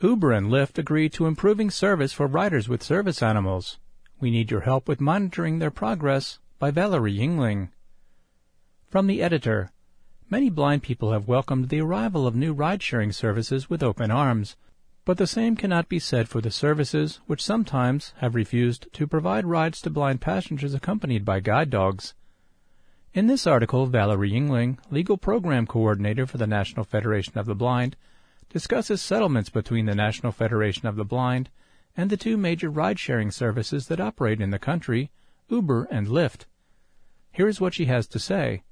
Uber and Lyft agree to improving service for riders with service animals. We need your help with monitoring their progress, by Valerie Yingling. From the editor, many blind people have welcomed the arrival of new ride-sharing services with open arms, but the same cannot be said for the services which sometimes have refused to provide rides to blind passengers accompanied by guide dogs. In this article, Valerie Yingling, Legal Program Coordinator for the National Federation of the Blind, discusses settlements between the National Federation of the Blind and the two major ride-sharing services that operate in the country, Uber and Lyft. Here is what she has to say.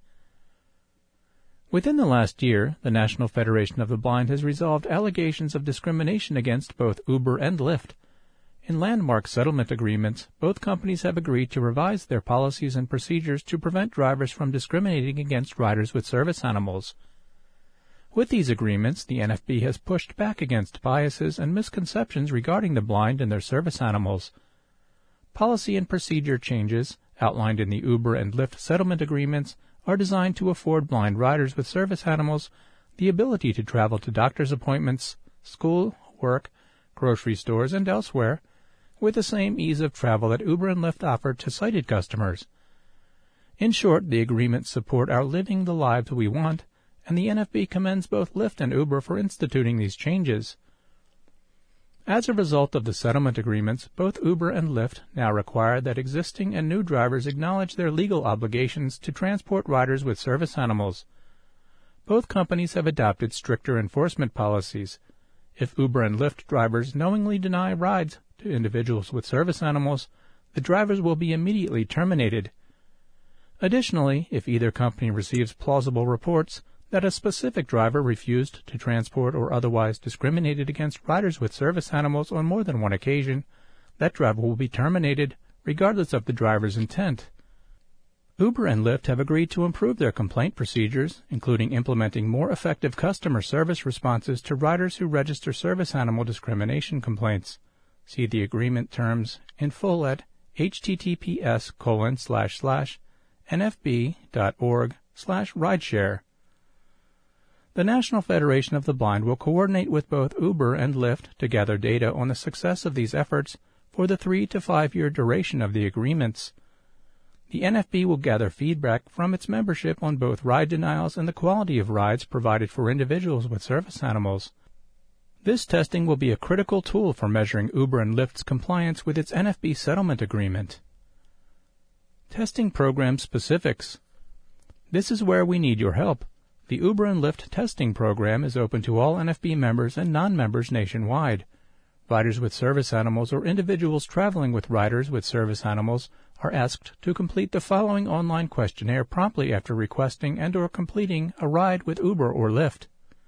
Within the last year, the National Federation of the Blind has resolved allegations of discrimination against both Uber and Lyft. In landmark settlement agreements, both companies have agreed to revise their policies and procedures to prevent drivers from discriminating against riders with service animals. With these agreements, the NFB has pushed back against biases and misconceptions regarding the blind and their service animals. Policy and procedure changes, outlined in the Uber and Lyft settlement agreements, are designed to afford blind riders with service animals the ability to travel to doctor's appointments, school, work, grocery stores, and elsewhere with the same ease of travel that Uber and Lyft offer to sighted customers. In short, the agreements support our living the lives we want, and the NFB commends both Lyft and Uber for instituting these changes. As a result of the settlement agreements, both Uber and Lyft now require that existing and new drivers acknowledge their legal obligations to transport riders with service animals. Both companies have adopted stricter enforcement policies. If Uber and Lyft drivers knowingly deny rides to individuals with service animals, the drivers will be immediately terminated. Additionally, if either company receives plausible reports that a specific driver refused to transport or otherwise discriminated against riders with service animals on more than one occasion, that driver will be terminated, regardless of the driver's intent. Uber and Lyft have agreed to improve their complaint procedures, including implementing more effective customer service responses to riders who register service animal discrimination complaints. See the agreement terms in full at https://nfb.org/rideshare. The National Federation of the Blind will coordinate with both Uber and Lyft to gather data on the success of these efforts for the 3 to 5 year duration of the agreements. The NFB will gather feedback from its membership on both ride denials and the quality of rides provided for individuals with service animals. This testing will be a critical tool for measuring Uber and Lyft's compliance with its NFB settlement agreement. Testing program specifics. This is where we need your help. The Uber and Lyft testing program is open to all NFB members and non-members nationwide. Riders with service animals or individuals traveling with riders with service animals are asked to complete the following online questionnaire promptly after requesting and/or completing a ride with Uber or Lyft.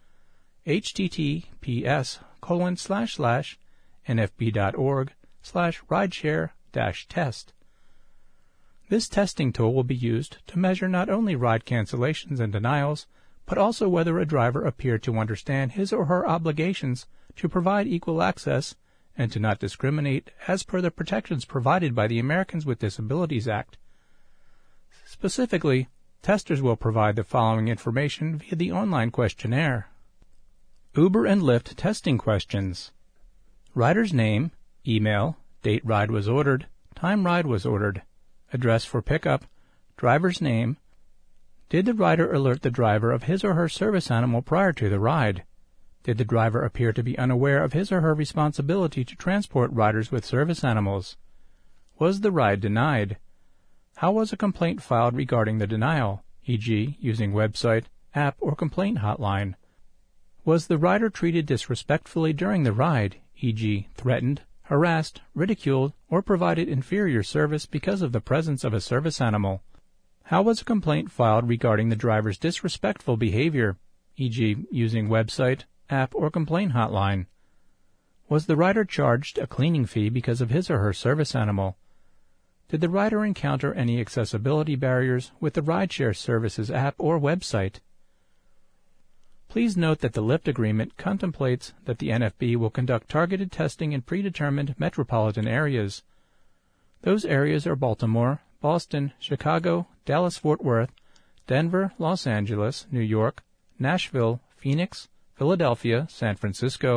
https://nfb.org/rideshare-test. This testing tool will be used to measure not only ride cancellations and denials, but also whether a driver appeared to understand his or her obligations to provide equal access and to not discriminate as per the protections provided by the Americans with Disabilities Act. Specifically, testers will provide the following information via the online questionnaire. Uber and Lyft testing questions. Rider's name, email, date ride was ordered, time ride was ordered, address for pickup, driver's name. Did the rider alert the driver of his or her service animal prior to the ride? Did the driver appear to be unaware of his or her responsibility to transport riders with service animals? Was the ride denied? How was a complaint filed regarding the denial, e.g., using website, app, or complaint hotline? Was the rider treated disrespectfully during the ride, e.g., threatened, harassed, ridiculed, or provided inferior service because of the presence of a service animal? How was a complaint filed regarding the driver's disrespectful behavior, e.g., using website, app, or complaint hotline? Was the rider charged a cleaning fee because of his or her service animal? Did the rider encounter any accessibility barriers with the rideshare services app or website? Please note that the Lyft agreement contemplates that the NFB will conduct targeted testing in predetermined metropolitan areas. Those areas are Baltimore, Boston, Chicago, Dallas-Fort Worth, Denver, Los Angeles, New York, Nashville, Phoenix, Philadelphia, San Francisco,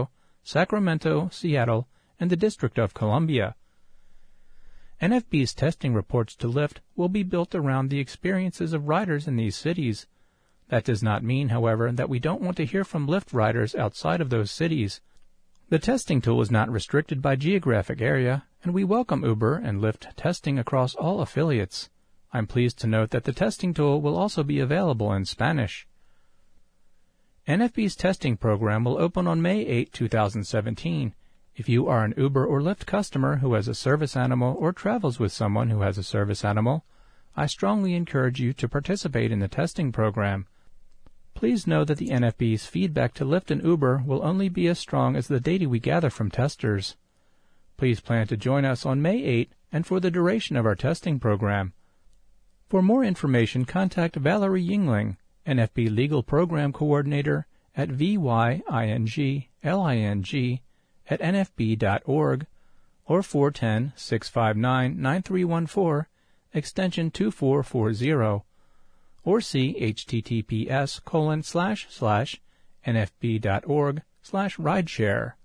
Sacramento, Seattle, and the District of Columbia. NFB's testing reports to Lyft will be built around the experiences of riders in these cities. That does not mean, however, that we don't want to hear from Lyft riders outside of those cities. The testing tool is not restricted by geographic area, and we welcome Uber and Lyft testing across all affiliates. I'm pleased to note that the testing tool will also be available in Spanish. NFB's testing program will open on May 8, 2017. If you are an Uber or Lyft customer who has a service animal or travels with someone who has a service animal, I strongly encourage you to participate in the testing program. Please know that the NFB's feedback to Lyft and Uber will only be as strong as the data we gather from testers. Please plan to join us on May 8 and for the duration of our testing program. For more information, contact Valerie Yingling, NFB Legal Program Coordinator at vyingling@nfb.org or 410-659-9314, extension 2440, or see https://nfb.org/rideshare.